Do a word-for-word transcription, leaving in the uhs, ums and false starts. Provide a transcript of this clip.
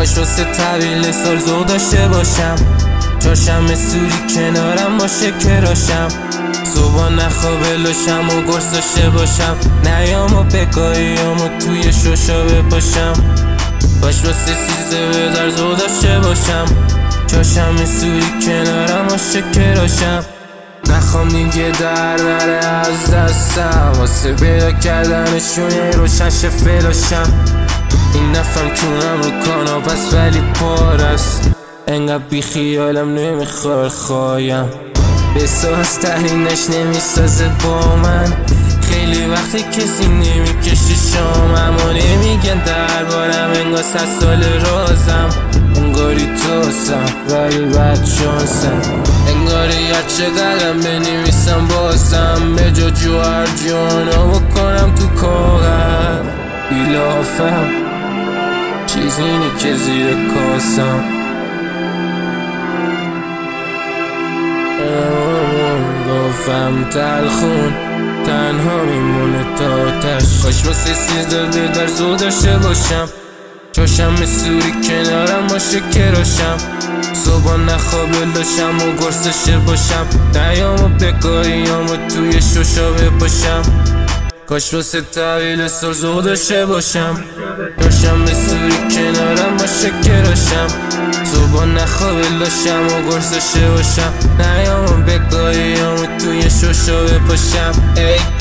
کاش واسه طویل سال زود داشته باشم، چاشم سوری کنارم باشه کراشم، صبح نخوابه لاشم و گرس داشته باشم، نیام و بگاهیم و توی شوشا بپاشم، کاش واسه سیزده به در زود داشته باشم، چاشم سوری کنارم باشه کراشم، نخوام دیگه در نره از دستم، واسه پیدا کردنشون یه روشن شه فلاشم، این نفهم کونم رو کانا پس ولی پار است، انقدر بی خیالم نمیخواد خوایم، بساز ترینش نمیسازه با من، خیلی وقتی کسی نمیکشه شام، اما نمیگن دربارم انگار صد سال رازم، انگاری توسم ولی بد شانسم، انگاری هر چقدرم بنویسم بازم، به جا جوهر جوانا بکنم تو کاغذ، بیلافم چیزی اینی که زیر کاسم، گفتم تلخون تنها میمونه تا آتش، کاش واسه سیزده به در زود داشته باشم، چاشم سوری کنارم باشه کراشم، صبح نخوابه لاشم و گرس داشته باشم، نیام و بگاهیم و توی شوشا بپاشم، کاش واسه طویل سال زود داشته باشم، چاشم سوری کنارم باشه کراشم، صبح نخوابه لاشم و گرس داشته باشم، نیام و بگاهیم و توی شوشا بپاشم.